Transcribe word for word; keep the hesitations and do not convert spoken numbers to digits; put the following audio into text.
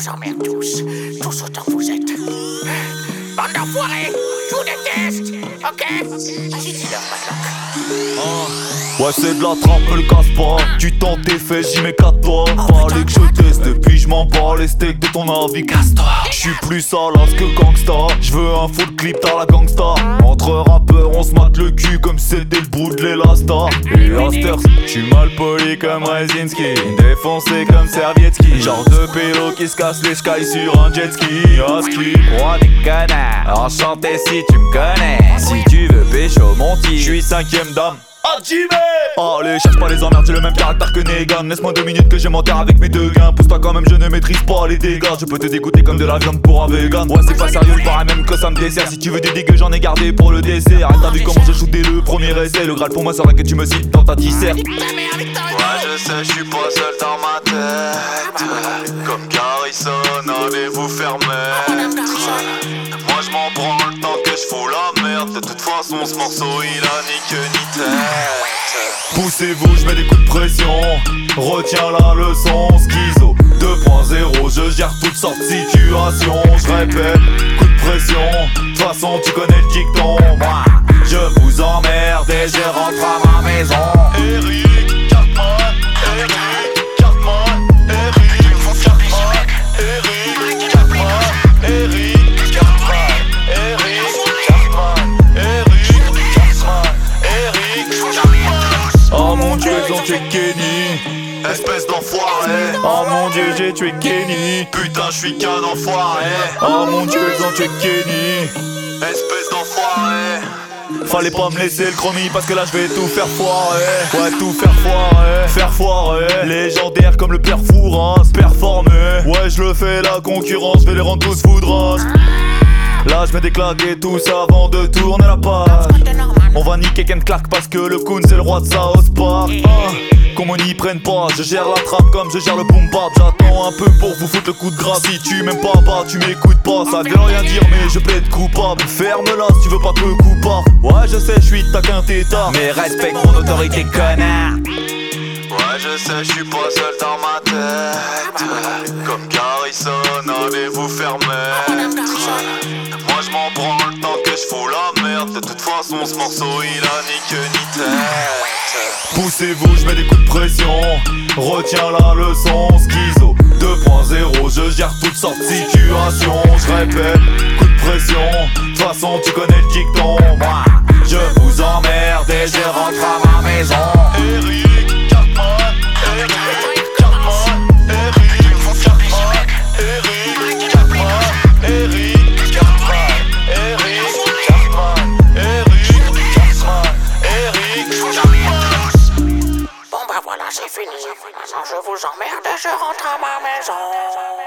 vous emmerde tous, tous autant que vous êtes. Bande d'enfoirés, je vous déteste, ok? J'ai dit leur padlock. Oh. Ouais, c'est de la trappe, me le casse pas. Tu tentes tes fesses, j'y mets quatre doigts. Fallait que je teste, depuis je m'en bats les steaks de ton avis, casse-toi. J'suis plus salace que gangsta. J'veux un full clip dans la gangsta. Entre rappeurs, on se mate le cul comme si c'était le bout de l'élasta. Et Asters, j'suis mal poli comme Rezinski, défoncé comme Servietsky. Genre de pélo qui se casse les skies sur un jet ski. Aski, Roi des connards, enchanté si tu me connais. Si tu veux pécho mon tigre, j'suis cinquième dame. Allez, cherche pas les emmerdes, j'ai le même caractère que Negan. Laisse-moi deux minutes que j'ai m'enterre avec mes deux gains. Pousse-toi quand même, je ne maîtrise pas les dégâts. Je peux te dégoûter comme de la viande pour un vegan. Ouais, c'est pas sérieux, le paraît même que ça me dessert. Si tu veux des digues, j'en ai gardé pour le dessert. Arrête, t'as vu comment j'ai shooté le premier essai. Le Graal pour moi serait que tu me cites dans ta disserte. Ouais, je sais, je suis pas seul dans ma tête. Comme Garrison, allez vous faire mettre. Moi je m'en prends le temps que je fous la merde. De toute façon, ce morceau il a ni queue ni tête. Poussez-vous, je mets des coups de pression. Retiens la leçon, schizo deux point zéro, je gère toutes sortes de situations. Je répète, coup de pression. De toute façon, tu connais le dicton. Moi, je vous emmerde et je rentre à ma maison. Eric Cartman, Eric Cartman, Eric Cartman, Eric Cartman, Eric Cartman, Eric Cartman, Eric Cartman, Eric Cartman. Oh mon Dieu, ils ont tué Kenny, Espèce d'enfoiré. oh mon Dieu, j'ai tué Kenny. Putain, je suis qu'un enfoiré. Oh mon Dieu, ils ont tué Kenny. Espèce d'enfoiré. Fallait pas me laisser le chromie parce que là je vais tout faire foirer. Ouais, tout faire foirer, faire foirer. Légendaire comme le père Fouras, performer. Ouais, je le fais la concurrence, je vais les rendre tous foudrages. Là je mets des claques et tout ça avant de tourner la page. On va niquer Ken Clark parce que le Kun c'est le roi de South Park. Ah, qu'on m'y prenne pas, je gère la trappe comme je gère le boom bap. J'attends un peu pour vous foutre le coup de grâce. Si tu m'aimes pas, bah tu m'écoutes pas. Ça veut rien dire mais je plaide coupable. Ferme-la si tu veux pas que le coup parte. Ouais je sais, je suis taquin tétard, mais respecte mon autorité, connard. Ouais, je sais, je suis pas seul dans ma tête. Comme Garrison, allez vous faire mettre. Moi je m'en prends le temps que je fous la merde. De toute façon, ce morceau il a ni queue ni tête. poussez-vous, je mets des coups de pression. Retiens la leçon, schizo deux point zéro, je gère toutes sortes de situations. Je répète, coup de pression. De toute façon, tu connais le dicton. Moi, je vous emmerde et je rentre à ma maison. Eric Cartman, Eric Cartman, Eric Cartman, Eric Cartman, Eric Cartman, Eric Cartman, Eric Cartman, Eric Cartman. Bon bah voilà, c'est fini. Maintenant je vous emmerde, je rentre à ma maison.